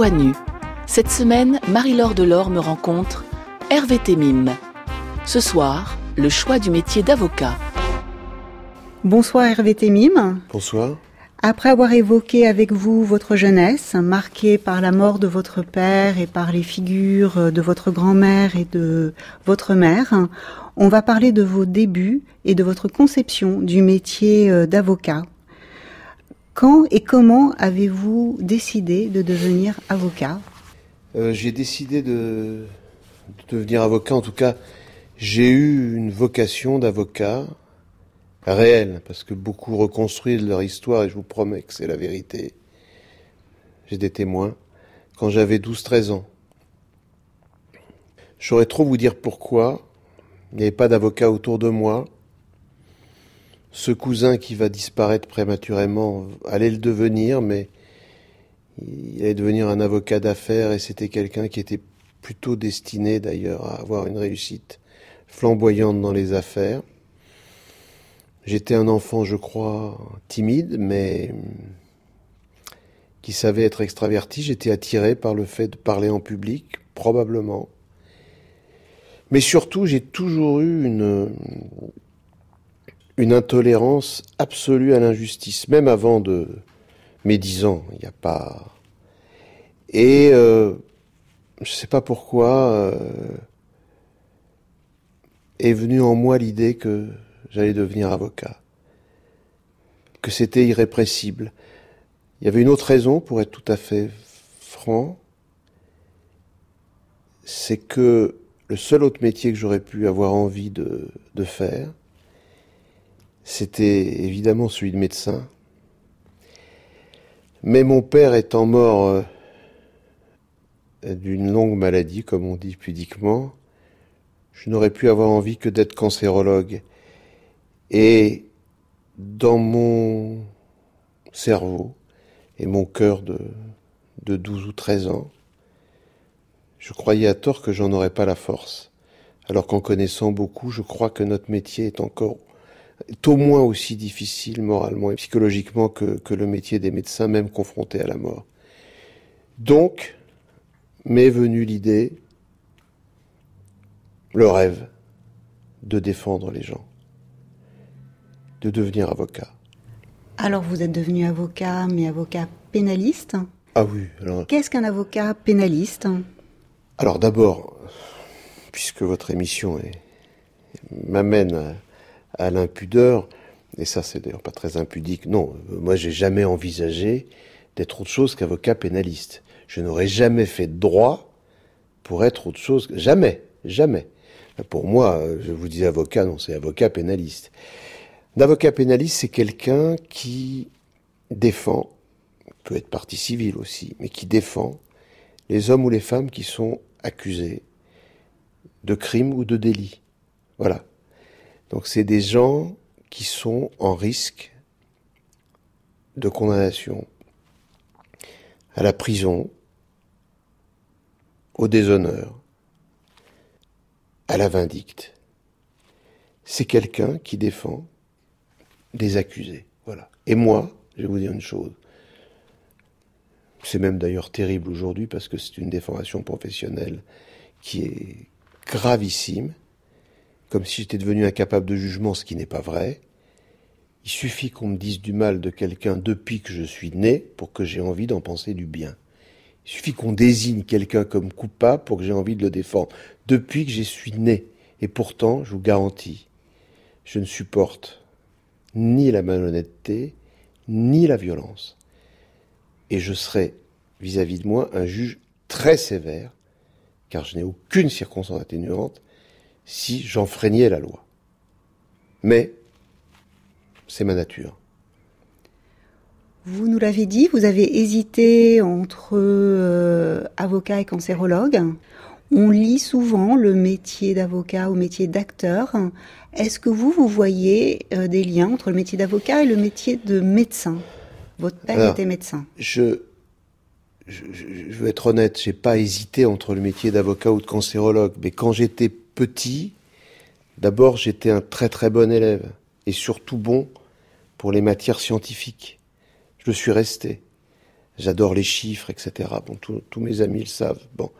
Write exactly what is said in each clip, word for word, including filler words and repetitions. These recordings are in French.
Voix nue. Cette semaine, Marie-Laure Delorme me rencontre Hervé Temim. Ce soir, le choix du métier d'avocat. Bonsoir Hervé Temim. Bonsoir. Après avoir évoqué avec vous votre jeunesse, marquée par la mort de votre père et par les figures de votre grand-mère et de votre mère, on va parler de vos débuts et de votre conception du métier d'avocat. Quand et comment avez-vous décidé de devenir avocat ? euh, J'ai décidé de, de devenir avocat. En tout cas, j'ai eu une vocation d'avocat réelle, parce que beaucoup reconstruisent leur histoire et je vous promets que c'est la vérité. J'ai des témoins. Quand j'avais douze treize ans. Je saurais trop vous dire pourquoi. Il n'y avait pas d'avocat autour de moi. Ce cousin qui va disparaître prématurément allait le devenir, mais il allait devenir un avocat d'affaires et c'était quelqu'un qui était plutôt destiné d'ailleurs à avoir une réussite flamboyante dans les affaires. J'étais un enfant, je crois, timide, mais qui savait être extraverti. J'étais attiré par le fait de parler en public, probablement. Mais surtout, j'ai toujours eu une... une intolérance absolue à l'injustice, même avant de mes dix ans, il n'y a pas... Et euh, je ne sais pas pourquoi euh, est venue en moi l'idée que j'allais devenir avocat, que c'était irrépressible. Il y avait une autre raison, pour être tout à fait franc, c'est que le seul autre métier que j'aurais pu avoir envie de, de faire, c'était évidemment celui de médecin. Mais mon père étant mort euh, d'une longue maladie, comme on dit pudiquement, je n'aurais pu avoir envie que d'être cancérologue. Et dans mon cerveau et mon cœur de, de douze ou treize ans, je croyais à tort que j'en aurais pas la force. Alors qu'en connaissant beaucoup, je crois que notre métier est encore est au moins aussi difficile moralement et psychologiquement que, que le métier des médecins, même confronté à la mort. Donc, m'est venue l'idée, le rêve, de défendre les gens, de devenir avocat. Alors vous êtes devenu avocat, mais avocat pénaliste ? Ah oui. Alors... Qu'est-ce qu'un avocat pénaliste ? Alors d'abord, puisque votre émission est... m'amène à... à l'impudeur, et ça c'est d'ailleurs pas très impudique, non, moi j'ai jamais envisagé d'être autre chose qu'avocat pénaliste. Je n'aurais jamais fait de droit pour être autre chose, jamais, jamais. Pour moi, je vous dis avocat, non, c'est avocat pénaliste. L'avocat pénaliste, c'est quelqu'un qui défend, peut être partie civile aussi, mais qui défend les hommes ou les femmes qui sont accusés de crimes ou de délits. Voilà. Donc c'est des gens qui sont en risque de condamnation à la prison, au déshonneur, à la vindicte. C'est quelqu'un qui défend des accusés. Voilà. Et moi, je vais vous dire une chose. C'est même d'ailleurs terrible aujourd'hui parce que c'est une déformation professionnelle qui est gravissime. Comme si j'étais devenu incapable de jugement, ce qui n'est pas vrai. Il suffit qu'on me dise du mal de quelqu'un depuis que je suis né pour que j'ai envie d'en penser du bien. Il suffit qu'on désigne quelqu'un comme coupable pour que j'ai envie de le défendre. Depuis que je suis né. Et pourtant, je vous garantis, je ne supporte ni la malhonnêteté, ni la violence. Et je serai, vis-à-vis de moi, un juge très sévère, car je n'ai aucune circonstance atténuante, si j'enfreignais la loi. Mais c'est ma nature. Vous nous l'avez dit, vous avez hésité entre euh, avocat et cancérologue. On lit souvent le métier d'avocat au métier d'acteur. Est-ce que vous, vous voyez euh, des liens entre le métier d'avocat et le métier de médecin ? Votre père Alors, était médecin. Je, je, je veux être honnête, j'ai pas hésité entre le métier d'avocat ou de cancérologue. Mais quand j'étais petit, d'abord j'étais un très très bon élève. Et surtout bon pour les matières scientifiques. Je le suis resté. J'adore les chiffres, et cetera. Bon, tous mes amis le savent. Bon.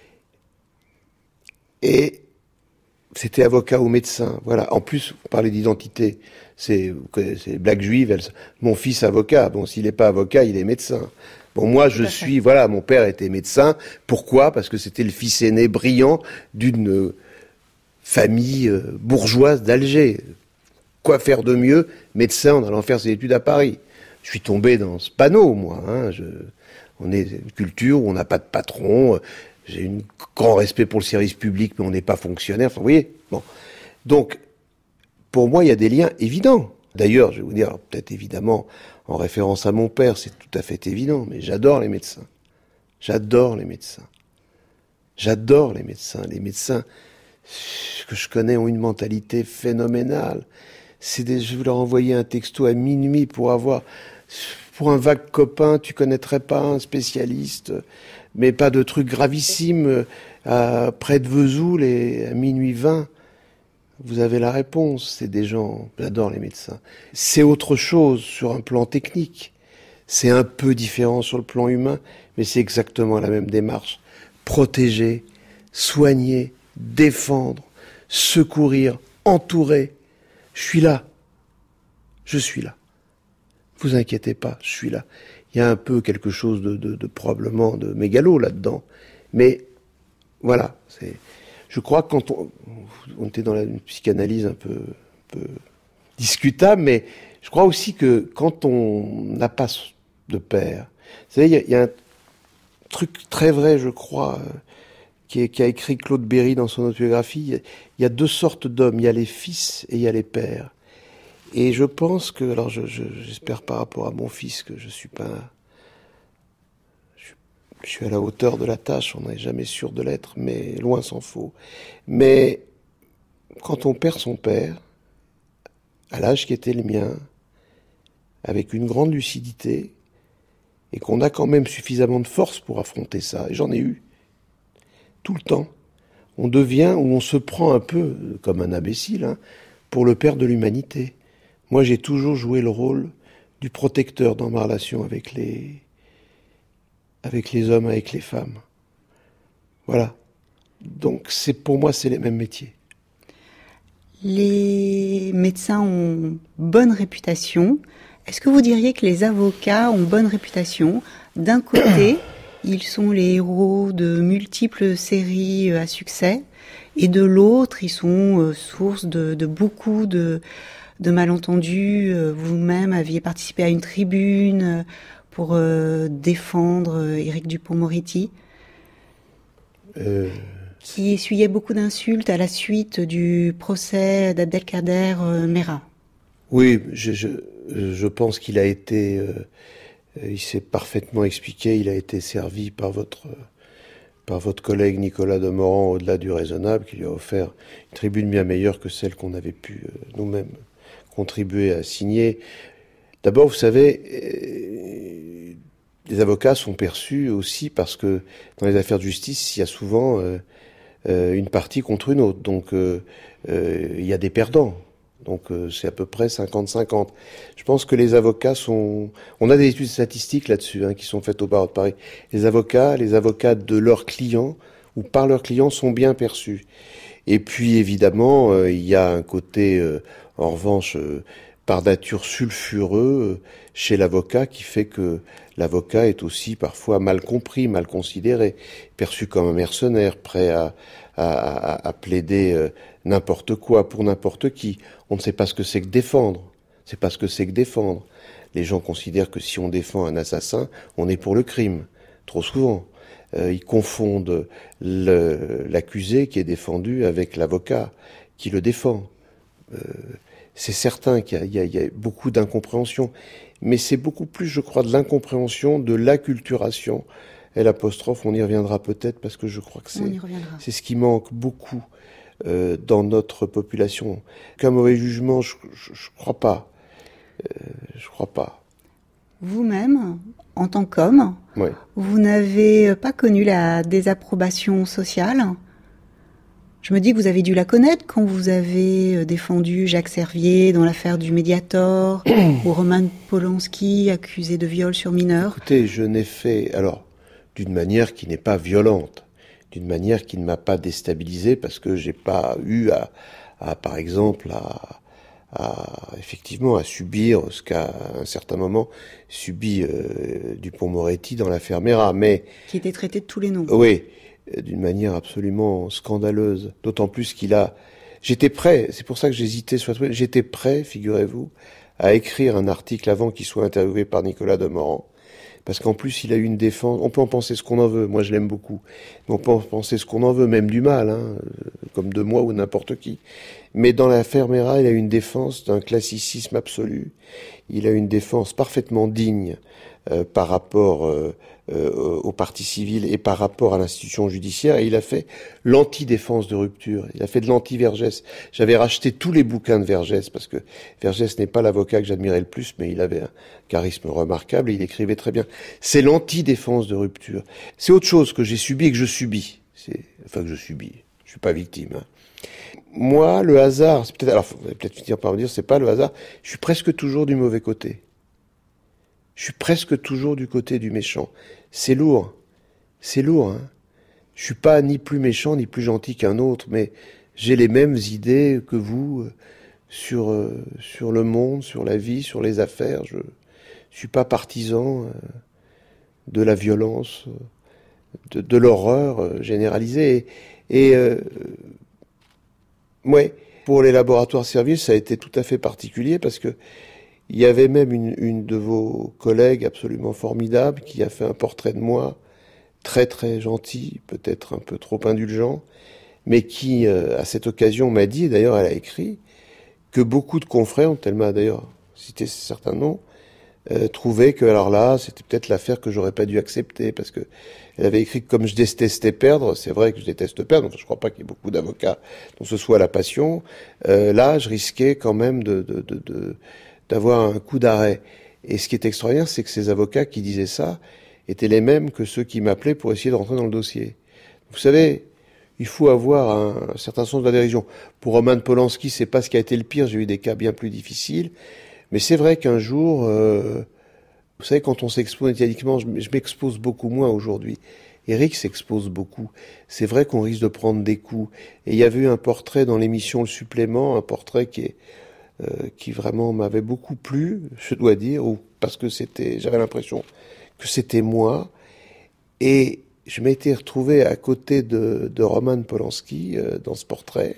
Et c'était avocat ou médecin. Voilà. En plus, vous parlez d'identité. C'est, c'est blague juive. Elle, mon fils avocat. Bon, s'il n'est pas avocat, il est médecin. Bon, moi, je suis, voilà, mon père était médecin. Pourquoi ? Parce que c'était le fils aîné brillant d'une famille bourgeoise d'Alger. Quoi faire de mieux, médecin, en allant faire ses études à Paris ? Je suis tombé dans ce panneau, moi. Hein. Je, on est une culture où on n'a pas de patron. J'ai un grand respect pour le service public, mais on n'est pas fonctionnaire. Enfin, vous voyez. Bon. Donc, pour moi, il y a des liens évidents. D'ailleurs, je vais vous dire, peut-être évidemment, en référence à mon père, c'est tout à fait évident, mais j'adore les médecins. J'adore les médecins. J'adore les médecins. Les médecins que je connais ont une mentalité phénoménale. C'est des, je vais leur envoyer un texto à minuit pour avoir, pour un vague copain, tu connaîtrais pas un spécialiste, mais pas de trucs gravissimes, à, près de Vesoul et à minuit vingt, vous avez la réponse. C'est des gens, j'adore les médecins. C'est autre chose sur un plan technique. C'est un peu différent sur le plan humain, mais c'est exactement la même démarche. Protéger, soigner, défendre, secourir, entourer. Je suis là. Je suis là. Vous inquiétez pas, je suis là. Il y a un peu quelque chose de, de, de probablement de mégalo là-dedans. Mais voilà, c'est. Je crois que quand on, on était dans la, une psychanalyse un peu, un peu discutable, mais je crois aussi que quand on n'a pas de père, vous savez, il y a, il y a un truc très vrai, je crois, euh, qui, est, qui a écrit Claude Berry dans son autobiographie. Il y a, il y a deux sortes d'hommes, il y a les fils et il y a les pères. Et je pense que, alors je, je, j'espère par rapport à mon fils que je suis pas, je, je suis à la hauteur de la tâche, on n'est jamais sûr de l'être, mais loin s'en faut. Mais quand on perd son père, à l'âge qui était le mien, avec une grande lucidité, et qu'on a quand même suffisamment de force pour affronter ça, et j'en ai eu, tout le temps, on devient, ou on se prend un peu comme un imbécile, hein, pour le père de l'humanité. Moi, j'ai toujours joué le rôle du protecteur dans ma relation avec les, avec les hommes, avec les femmes. Voilà. Donc, c'est, pour moi, c'est les mêmes métiers. Les médecins ont bonne réputation. Est-ce que vous diriez que les avocats ont bonne réputation ? D'un côté, ils sont les héros de multiples séries à succès, et de l'autre, ils sont source de, de beaucoup de, de malentendus. Vous-même aviez participé à une tribune pour euh, défendre Éric Dupond-Moretti, euh... qui essuyait beaucoup d'insultes à la suite du procès d'Abdelkader euh, Merah. Oui, je, je, je pense qu'il a été, euh, il s'est parfaitement expliqué, il a été servi par votre, par votre collègue Nicolas Demorand au-delà du raisonnable, qui lui a offert une tribune bien meilleure que celle qu'on avait pu euh, nous-mêmes contribuer à signer. D'abord, vous savez, euh, les avocats sont perçus aussi parce que dans les affaires de justice, il y a souvent euh, euh, une partie contre une autre, donc euh, euh, il y a des perdants. Donc euh, c'est à peu près cinquante cinquante. Je pense que les avocats sont... On a des études statistiques là-dessus hein, qui sont faites au barreau de Paris. Les avocats, les avocats de leurs clients ou par leurs clients sont bien perçus. Et puis évidemment, euh, il y a un côté, euh, en revanche, euh, par nature sulfureux euh, chez l'avocat qui fait que l'avocat est aussi parfois mal compris, mal considéré, perçu comme un mercenaire, prêt à, à, à, à plaider euh, n'importe quoi pour n'importe qui. On ne sait pas ce que c'est que défendre. C'est pas ce que c'est que défendre. Les gens considèrent que si on défend un assassin, on est pour le crime. Trop souvent. Euh, ils confondent le, l'accusé qui est défendu avec l'avocat qui le défend. Euh, c'est certain qu'il y a, il y a, il y a beaucoup d'incompréhension. Mais c'est beaucoup plus, je crois, de l'incompréhension, de l'acculturation. Et l'apostrophe, on y reviendra peut-être parce que je crois que c'est, c'est ce qui manque beaucoup euh, dans notre population. Qu'un mauvais jugement, je, je, je crois pas. Euh, je crois pas. Vous-même, en tant qu'homme, oui. Vous n'avez pas connu la désapprobation sociale ? Je me dis que vous avez dû la connaître quand vous avez défendu Jacques Servier dans l'affaire du Mediator, ou Roman Polanski accusé de viol sur mineur. Écoutez, je n'ai fait, alors, d'une manière qui n'est pas violente, d'une manière qui ne m'a pas déstabilisé, parce que j'ai pas eu à, à par exemple, à, à, effectivement, à subir ce qu'a, à un certain moment, subi euh, Dupond-Moretti dans l'affaire Mera, mais... Qui était traité de tous les noms. Oui. D'une manière absolument scandaleuse, d'autant plus qu'il a... J'étais prêt, c'est pour ça que j'hésitais sur la truc, j'étais prêt, figurez-vous, à écrire un article avant qu'il soit interviewé par Nicolas Demorand, parce qu'en plus il a eu une défense, on peut en penser ce qu'on en veut, moi je l'aime beaucoup, mais on peut en penser ce qu'on en veut, même du mal, hein, comme de moi ou n'importe qui, mais dans l'affaire Mera, il a eu une défense d'un classicisme absolu, il a eu une défense parfaitement digne euh, par rapport... Euh, Euh, aux parties civiles et par rapport à l'institution judiciaire, et il a fait l'anti-défense de rupture, il a fait de l'anti-Vergès. J'avais racheté tous les bouquins de Vergès, parce que Vergès n'est pas l'avocat que j'admirais le plus, mais il avait un charisme remarquable et il écrivait très bien. C'est l'anti-défense de rupture. C'est autre chose que j'ai subi et que je subis. C'est, enfin que je subis, je suis pas victime. Hein. Moi, le hasard, c'est peut-être, alors vous allez peut-être finir par me dire, c'est pas le hasard, je suis presque toujours du mauvais côté. Je suis presque toujours du côté du méchant. C'est lourd. C'est lourd, hein. Je suis pas ni plus méchant ni plus gentil qu'un autre, mais j'ai les mêmes idées que vous euh, sur, euh, sur le monde, sur la vie, sur les affaires. Je suis pas partisan euh, de la violence, de, de l'horreur euh, généralisée. Et, et euh, ouais, pour les laboratoires Servier, ça a été tout à fait particulier parce que il y avait même une, une de vos collègues absolument formidable qui a fait un portrait de moi, très très gentil, peut-être un peu trop indulgent, mais qui, euh, à cette occasion, m'a dit, et d'ailleurs elle a écrit, que beaucoup de confrères, elle m'a d'ailleurs cité certains noms, euh, trouvaient que, alors là, c'était peut-être l'affaire que j'aurais pas dû accepter, parce que elle avait écrit que comme je détestais perdre, c'est vrai que je déteste perdre, enfin, je crois pas qu'il y ait beaucoup d'avocats dont ce soit la passion, euh, là, je risquais quand même de... de, de, de d'avoir un coup d'arrêt. Et ce qui est extraordinaire, c'est que ces avocats qui disaient ça étaient les mêmes que ceux qui m'appelaient pour essayer de rentrer dans le dossier. Vous savez, il faut avoir un, un certain sens de la dérision. Pour Roman Polanski, c'est pas ce qui a été le pire, j'ai eu des cas bien plus difficiles, mais c'est vrai qu'un jour, euh, vous savez, quand on s'expose médiatiquement, je, je m'expose beaucoup moins aujourd'hui. Éric s'expose beaucoup. C'est vrai qu'on risque de prendre des coups. Et il y avait eu un portrait dans l'émission Le Supplément, un portrait qui est Euh, qui vraiment m'avait beaucoup plu, je dois dire, ou parce que c'était, j'avais l'impression que c'était moi, et je m'étais retrouvé à côté de, de Roman Polanski euh, dans ce portrait,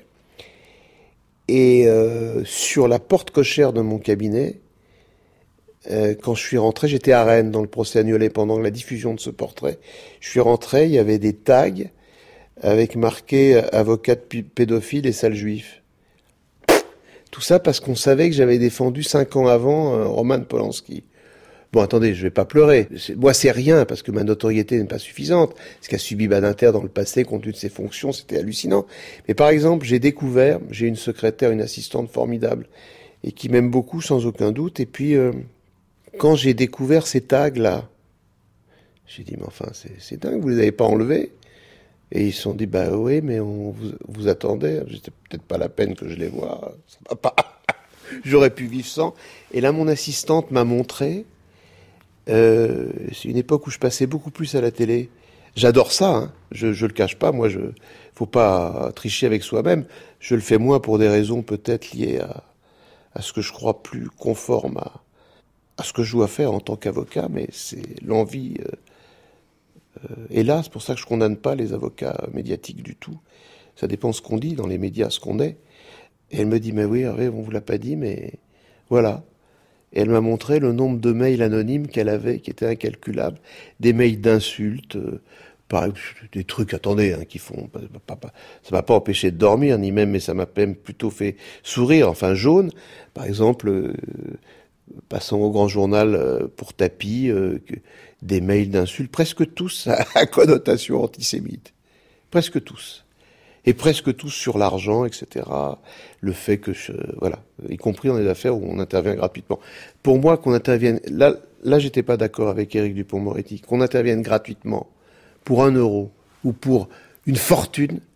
et euh, sur la porte cochère de mon cabinet, euh, quand je suis rentré, j'étais à Rennes dans le procès Agnolet pendant la diffusion de ce portrait, je suis rentré, il y avait des tags avec marqué « avocat pédophile et sale juif ». Tout ça parce qu'on savait que j'avais défendu cinq ans avant euh, Roman Polanski. Bon, attendez, je vais pas pleurer. C'est, moi, c'est rien, parce que ma notoriété n'est pas suffisante. Ce qu'a subi Badinter dans le passé, compte tenu de ses fonctions, c'était hallucinant. Mais par exemple, j'ai découvert, j'ai une secrétaire, une assistante formidable, et qui m'aime beaucoup, sans aucun doute. Et puis, euh, quand j'ai découvert ces tags-là, j'ai dit, mais enfin, c'est, c'est dingue, vous les avez pas enlevés? Et ils se sont dit, bah oui, mais on vous, vous attendait. C'était peut-être pas la peine que je les voie. Ça va pas. J'aurais pu vivre sans. Et là, mon assistante m'a montré. Euh, c'est une époque où je passais beaucoup plus à la télé. J'adore ça, hein. Je, je le cache pas. Moi, je, faut pas tricher avec soi-même. Je le fais moins pour des raisons peut-être liées à, à ce que je crois plus conforme à, à ce que je dois faire en tant qu'avocat, mais c'est l'envie. Euh, Euh, et là, c'est pour ça que je condamne pas les avocats médiatiques du tout. Ça dépend ce qu'on dit dans les médias, ce qu'on est. Et elle me dit, mais oui, Hervé, on vous l'a pas dit, mais voilà. Et elle m'a montré le nombre de mails anonymes qu'elle avait, qui étaient incalculables. Des mails d'insultes, euh, par, des trucs, attendez, hein, qui font, pas, pas, ça m'a pas empêché de dormir, ni même, mais ça m'a même plutôt fait sourire, enfin jaune. Par exemple, euh, passant au grand journal euh, pour tapis, euh, que, des mails d'insultes, presque tous à, à connotation antisémite. Presque tous. Et presque tous sur l'argent, et cetera. Le fait que je, voilà, y compris dans les affaires où on intervient gratuitement. Pour moi, qu'on intervienne, là, là, j'étais pas d'accord avec Éric Dupond-Moretti, qu'on intervienne gratuitement, pour un euro, ou pour une fortune,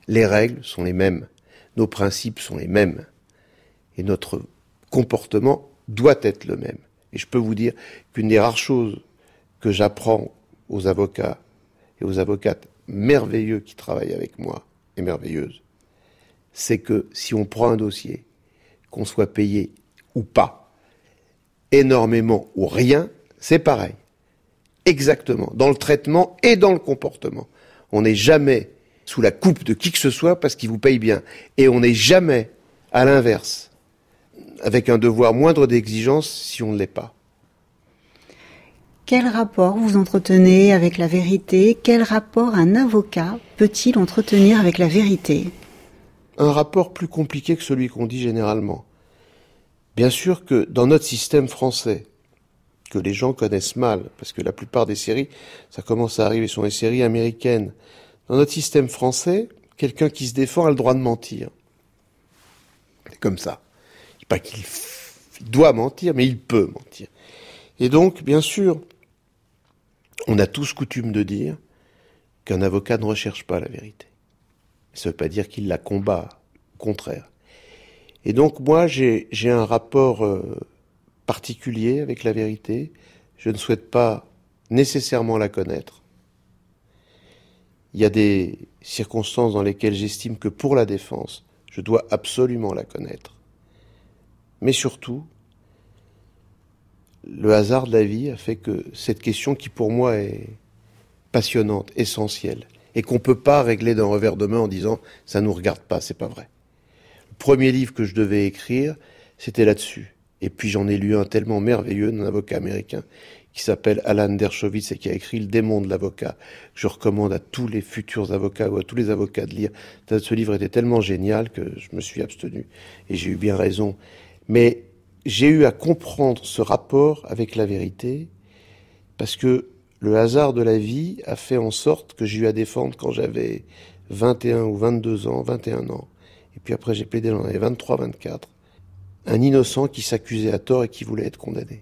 Les règles sont les mêmes, nos principes sont les mêmes, et notre comportement doit être le même. Et je peux vous dire qu'une des rares choses que j'apprends aux avocats et aux avocates merveilleux qui travaillent avec moi, et merveilleuses, c'est que si on prend un dossier, qu'on soit payé ou pas, énormément ou rien, c'est pareil. Exactement, dans le traitement et dans le comportement. On n'est jamais sous la coupe de qui que ce soit parce qu'il vous paye bien. Et on n'est jamais, à l'inverse, avec un devoir moindre d'exigence si on ne l'est pas. Quel rapport vous entretenez avec la vérité ? Quel rapport un avocat peut-il entretenir avec la vérité ? Un rapport plus compliqué que celui qu'on dit généralement. Bien sûr que dans notre système français, que les gens connaissent mal, parce que la plupart des séries, ça commence à arriver, sont des séries américaines. Dans notre système français, quelqu'un qui se défend a le droit de mentir. C'est comme ça. Je dis pas qu'il f... il doit mentir, mais il peut mentir. Et donc, bien sûr, on a tous coutume de dire qu'un avocat ne recherche pas la vérité. Ça ne veut pas dire qu'il la combat, au contraire. Et donc, moi, j'ai, j'ai un rapport euh, particulier avec la vérité. Je ne souhaite pas nécessairement la connaître. Il y a des circonstances dans lesquelles j'estime que pour la défense, je dois absolument la connaître. Mais surtout, le hasard de la vie a fait que cette question qui pour moi est passionnante, essentielle, et qu'on ne peut pas régler d'un revers de main en disant « ça ne nous regarde pas, c'est pas vrai ». Le premier livre que je devais écrire, c'était là-dessus. Et puis j'en ai lu un tellement merveilleux d'un avocat américain qui s'appelle Alan Dershowitz et qui a écrit Le démon de l'avocat. Je recommande à tous les futurs avocats ou à tous les avocats de lire. Ce livre était tellement génial que je me suis abstenu et j'ai eu bien raison. Mais j'ai eu à comprendre ce rapport avec la vérité parce que le hasard de la vie a fait en sorte que j'ai eu à défendre quand j'avais vingt et un ou vingt-deux ans, vingt et un ans. Et puis après j'ai plaidé dans les vingt-trois, vingt-quatre. Un innocent qui s'accusait à tort et qui voulait être condamné.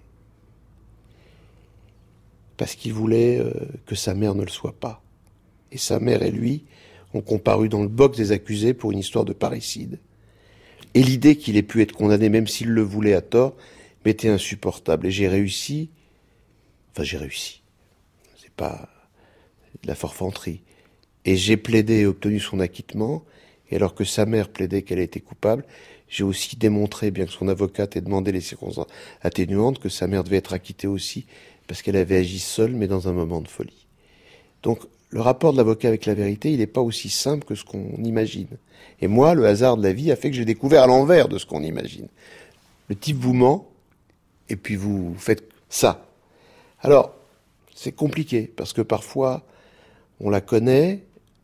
Parce qu'il voulait euh, que sa mère ne le soit pas. Et sa mère et lui ont comparu dans le box des accusés pour une histoire de parricide. Et l'idée qu'il ait pu être condamné, même s'il le voulait à tort, m'était insupportable. Et j'ai réussi, enfin j'ai réussi, c'est pas de la forfanterie. Et j'ai plaidé et obtenu son acquittement, et alors que sa mère plaidait qu'elle était coupable, j'ai aussi démontré, bien que son avocate ait demandé les circonstances atténuantes, que sa mère devait être acquittée aussi, parce qu'elle avait agi seule, mais dans un moment de folie. Donc, le rapport de l'avocat avec la vérité, il n'est pas aussi simple que ce qu'on imagine. Et moi, le hasard de la vie a fait que j'ai découvert à l'envers de ce qu'on imagine. Le type vous ment, et puis vous faites ça. Alors, c'est compliqué, parce que parfois, on la connaît,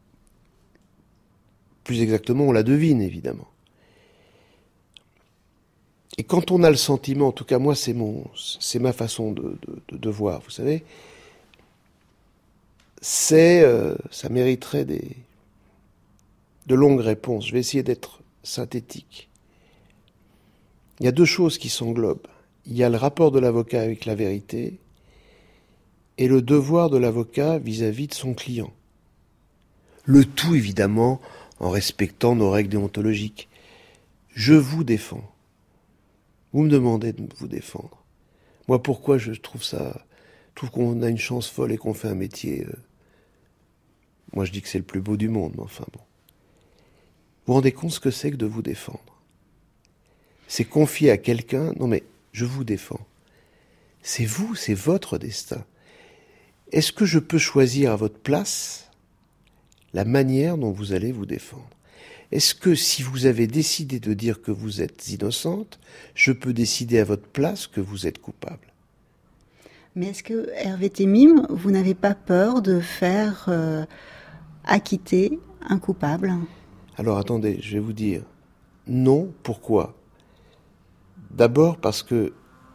plus exactement, on la devine, évidemment. Et quand on a le sentiment, en tout cas moi c'est mon, c'est ma façon de, de, de voir, vous savez, c'est, euh, ça mériterait des, de longues réponses. Je vais essayer d'être synthétique. Il y a deux choses qui s'englobent. Il y a le rapport de l'avocat avec la vérité et le devoir de l'avocat vis-à-vis de son client. Le tout évidemment en respectant nos règles déontologiques. Je vous défends. Vous me demandez de vous défendre. Moi, pourquoi je trouve ça... Je trouve qu'on a une chance folle et qu'on fait un métier... Euh, moi, je dis que c'est le plus beau du monde, mais enfin bon. Vous vous rendez compte ce que c'est que de vous défendre ? C'est confier à quelqu'un... Non mais, je vous défends. C'est vous, c'est votre destin. Est-ce que je peux choisir à votre place la manière dont vous allez vous défendre ? Est-ce que si vous avez décidé de dire que vous êtes innocente, je peux décider à votre place que vous êtes coupable ? Mais est-ce que, Hervé Temim, vous n'avez pas peur de faire euh, acquitter un coupable ? Alors attendez, je vais vous dire non. Pourquoi ? D'abord parce que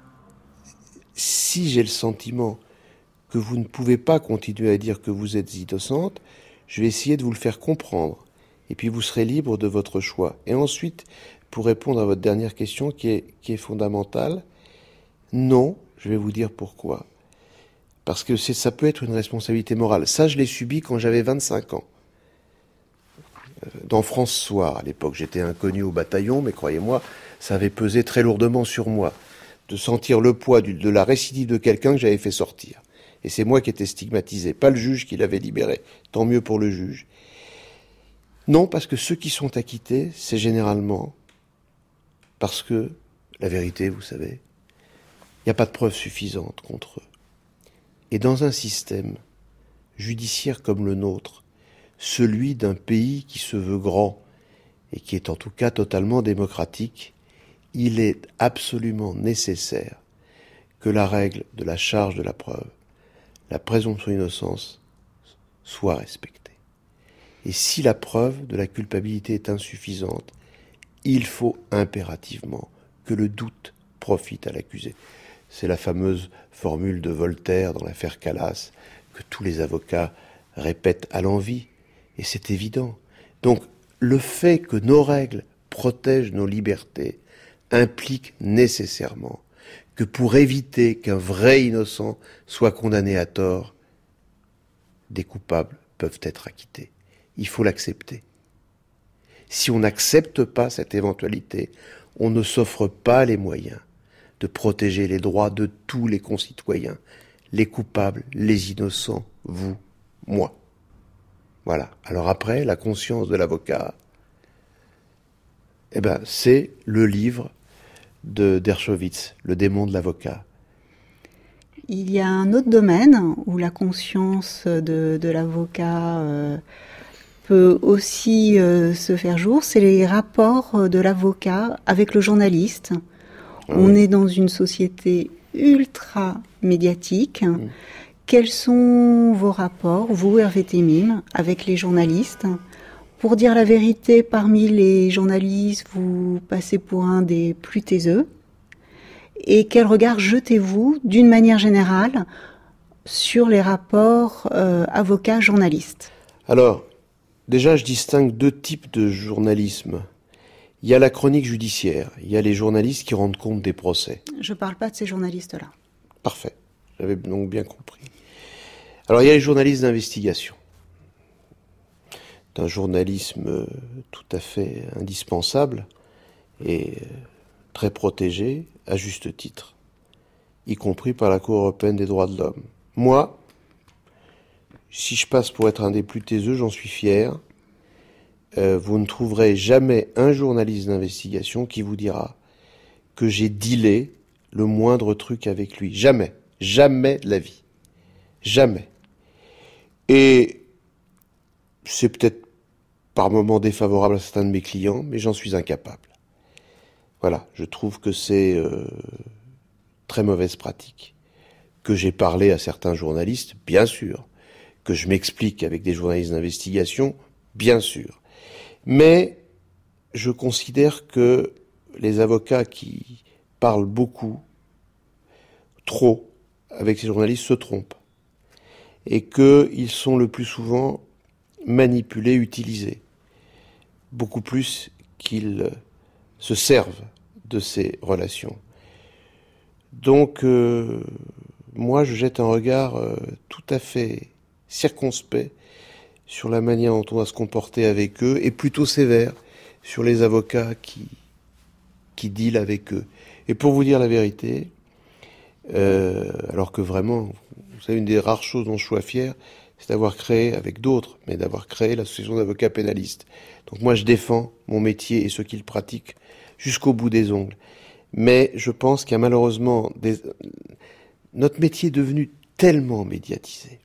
si j'ai le sentiment que vous ne pouvez pas continuer à dire que vous êtes innocente, je vais essayer de vous le faire comprendre. Et puis vous serez libre de votre choix. Et ensuite, pour répondre à votre dernière question qui est, qui est fondamentale, non, je vais vous dire pourquoi. Parce que c'est, ça peut être une responsabilité morale. Ça, je l'ai subi quand j'avais vingt-cinq ans. dans France Soir, à l'époque, j'étais inconnu au bataillon, mais croyez-moi, ça avait pesé très lourdement sur moi, de sentir le poids du, de la récidive de quelqu'un que j'avais fait sortir. Et c'est moi qui étais stigmatisé, pas le juge qui l'avait libéré. Tant mieux pour le juge. Non, parce que ceux qui sont acquittés, c'est généralement parce que, la vérité, vous savez, il n'y a pas de preuves suffisantes contre eux. Et dans un système judiciaire comme le nôtre, celui d'un pays qui se veut grand et qui est en tout cas totalement démocratique, il est absolument nécessaire que la règle de la charge de la preuve, la présomption d'innocence, soit respectée. Et si la preuve de la culpabilité est insuffisante, il faut impérativement que le doute profite à l'accusé. C'est la fameuse formule de Voltaire dans l'affaire Calas, que tous les avocats répètent à l'envi, et c'est évident. Donc, le fait que nos règles protègent nos libertés implique nécessairement que pour éviter qu'un vrai innocent soit condamné à tort, des coupables peuvent être acquittés. Il faut l'accepter. Si on n'accepte pas cette éventualité, on ne s'offre pas les moyens de protéger les droits de tous les concitoyens, les coupables, les innocents, vous, moi. Voilà. Alors après, la conscience de l'avocat, eh ben, c'est le livre de Dershowitz, Le démon de l'avocat. Il y a un autre domaine où la conscience de, de l'avocat euh, peut aussi euh, se faire jour, c'est les rapports de l'avocat avec le journaliste. Ah On oui. est dans une société ultra médiatique. Mmh. Quels sont vos rapports, vous, Hervé Temim, avec les journalistes ? Pour dire la vérité, parmi les journalistes, vous passez pour un des plus taiseux. Et quel regard jetez-vous, d'une manière générale, sur les rapports euh, avocats-journalistes ? Alors, déjà, je distingue deux types de journalisme. Il y a la chronique judiciaire, il y a les journalistes qui rendent compte des procès. Je ne parle pas de ces journalistes-là. Parfait, j'avais donc bien compris. Alors, il y a les journalistes d'investigation. Un journalisme tout à fait indispensable et très protégé, à juste titre, y compris par la Cour européenne des droits de l'homme. Moi, si je passe pour être un des plus taiseux, j'en suis fier. Euh, vous ne trouverez jamais un journaliste d'investigation qui vous dira que j'ai dealé le moindre truc avec lui. Jamais. Jamais de la vie. Jamais. Et c'est peut-être par moments défavorable à certains de mes clients, mais j'en suis incapable. Voilà, je trouve que c'est euh, très mauvaise pratique. Que j'ai parlé à certains journalistes, bien sûr. Que je m'explique avec des journalistes d'investigation, bien sûr. Mais je considère que les avocats qui parlent beaucoup, trop, avec ces journalistes se trompent. Et qu'ils sont le plus souvent manipulés, utilisés. Beaucoup plus qu'ils se servent de ces relations. Donc, euh, moi, je jette un regard euh, tout à fait circonspect sur la manière dont on doit se comporter avec eux, et plutôt sévère sur les avocats qui, qui dealent avec eux. Et pour vous dire la vérité, euh, alors que vraiment, vous savez, une des rares choses dont je sois fier, c'est d'avoir créé, avec d'autres, mais d'avoir créé l'association d'avocats pénalistes. Donc moi, je défends mon métier et ceux qui le pratiquent jusqu'au bout des ongles. Mais je pense qu'il y a malheureusement... Des... Notre métier est devenu tellement médiatisé.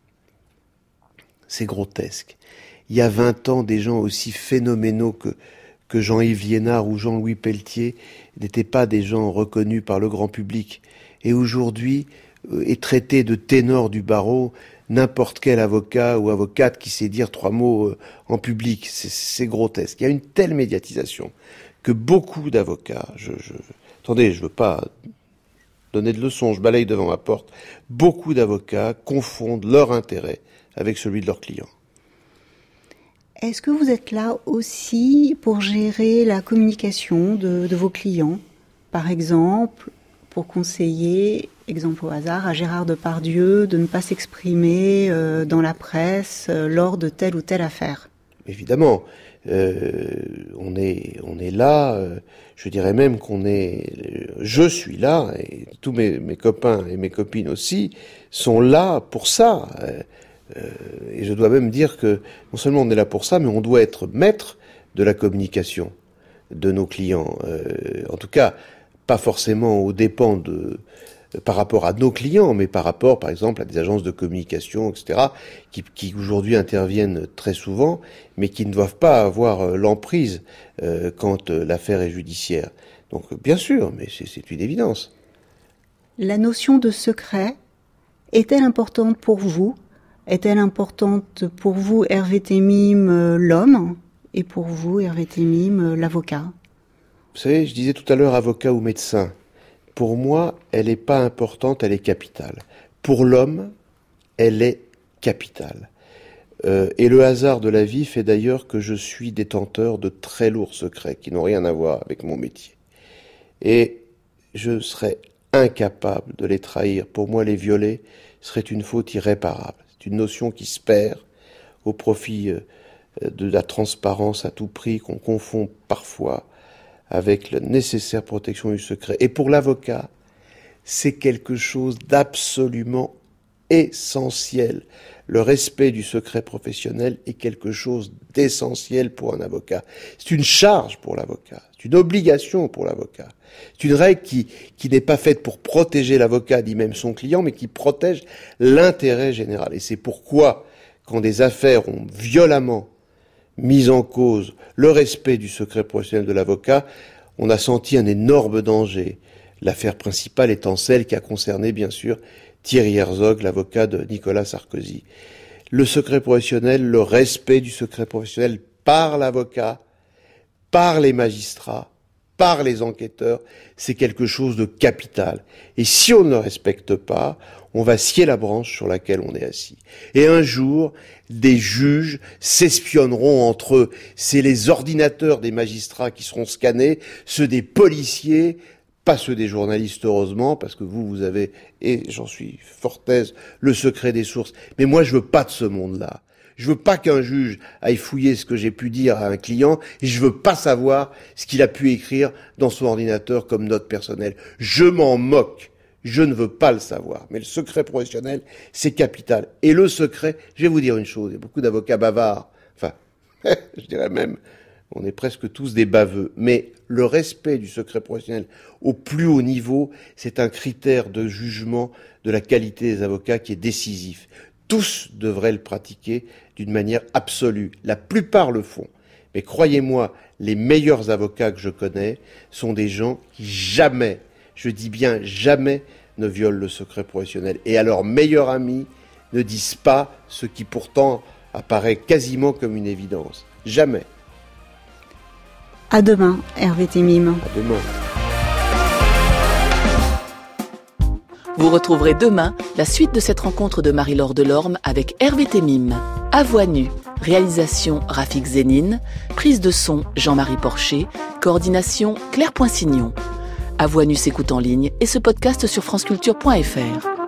C'est grotesque. Il y a vingt ans, des gens aussi phénoménaux que, que Jean-Yves Liénard ou Jean-Louis Pelletier n'étaient pas des gens reconnus par le grand public. Et aujourd'hui, euh, est traité de ténor du barreau n'importe quel avocat ou avocate qui sait dire trois mots euh, en public. C'est, c'est grotesque. Il y a une telle médiatisation que beaucoup d'avocats... Je, je, attendez, je veux pas donner de leçons, je balaye devant ma porte. Beaucoup d'avocats confondent leur intérêt avec celui de leurs clients. Est-ce que vous êtes là aussi pour gérer la communication de, de vos clients ? Par exemple, pour conseiller, exemple au hasard, à Gérard Depardieu de ne pas s'exprimer euh, dans la presse euh, lors de telle ou telle affaire ? évidemment. Euh, on est, on est là, euh, je dirais même qu'on est, je suis là, et tous mes, mes copains et mes copines aussi sont là pour ça. Euh, et je dois même dire que non seulement on est là pour ça, mais on doit être maître de la communication de nos clients. Euh, en tout cas, pas forcément aux dépens de, par rapport à nos clients, mais par rapport, par exemple, à des agences de communication, et cetera, qui, qui aujourd'hui interviennent très souvent, mais qui ne doivent pas avoir l'emprise euh, quand l'affaire est judiciaire. Donc, bien sûr, mais c'est, c'est une évidence. La notion de secret est-elle importante pour vous ? Est-elle importante pour vous, Hervé Temim, l'homme, et pour vous, Hervé Temim, l'avocat ? Vous savez, je disais tout à l'heure avocat ou médecin. Pour moi, elle n'est pas importante, elle est capitale. Pour l'homme, elle est capitale. Euh, et le hasard de la vie fait d'ailleurs que je suis détenteur de très lourds secrets qui n'ont rien à voir avec mon métier. Et je serais incapable de les trahir. Pour moi, les violer serait une faute irréparable. C'est une notion qui se perd au profit de la transparence à tout prix, qu'on confond parfois avec la nécessaire protection du secret. Et pour l'avocat, c'est quelque chose d'absolument essentiel. Le respect du secret professionnel est quelque chose d'essentiel pour un avocat. C'est une charge pour l'avocat, c'est une obligation pour l'avocat. C'est une règle qui, qui n'est pas faite pour protéger l'avocat, ni même son client, mais qui protège l'intérêt général. Et c'est pourquoi, quand des affaires ont violemment mis en cause le respect du secret professionnel de l'avocat, on a senti un énorme danger. L'affaire principale étant celle qui a concerné, bien sûr, Thierry Herzog, l'avocat de Nicolas Sarkozy. Le secret professionnel, le respect du secret professionnel par l'avocat, par les magistrats, par les enquêteurs, c'est quelque chose de capital. Et si on ne le respecte pas, on va scier la branche sur laquelle on est assis. Et un jour, des juges s'espionneront entre eux. C'est les ordinateurs des magistrats qui seront scannés, ceux des policiers, pas ceux des journalistes, heureusement, parce que vous, vous avez, et j'en suis fort aise, le secret des sources. Mais moi, je veux pas de ce monde-là. Je veux pas qu'un juge aille fouiller ce que j'ai pu dire à un client, et je veux pas savoir ce qu'il a pu écrire dans son ordinateur comme note personnelle. Je m'en moque. Je ne veux pas le savoir. Mais le secret professionnel, c'est capital. Et le secret, je vais vous dire une chose, il y a beaucoup d'avocats bavards. Enfin, je dirais même, on est presque tous des baveux. Mais le respect du secret professionnel au plus haut niveau, c'est un critère de jugement de la qualité des avocats qui est décisif. Tous devraient le pratiquer d'une manière absolue. La plupart le font. Mais croyez-moi, les meilleurs avocats que je connais sont des gens qui jamais, je dis bien jamais, ne violent le secret professionnel. Et à leurs meilleurs amis ne disent pas ce qui pourtant apparaît quasiment comme une évidence. Jamais. À demain, Hervé Temim. À demain. Vous retrouverez demain la suite de cette rencontre de Marie-Laure Delorme avec Hervé Temim. À voix nue, réalisation Rafik Zénine, prise de son Jean-Marie Porcher, coordination Claire Poinsignon. À voix nue s'écoute en ligne et ce podcast sur franceculture point f r.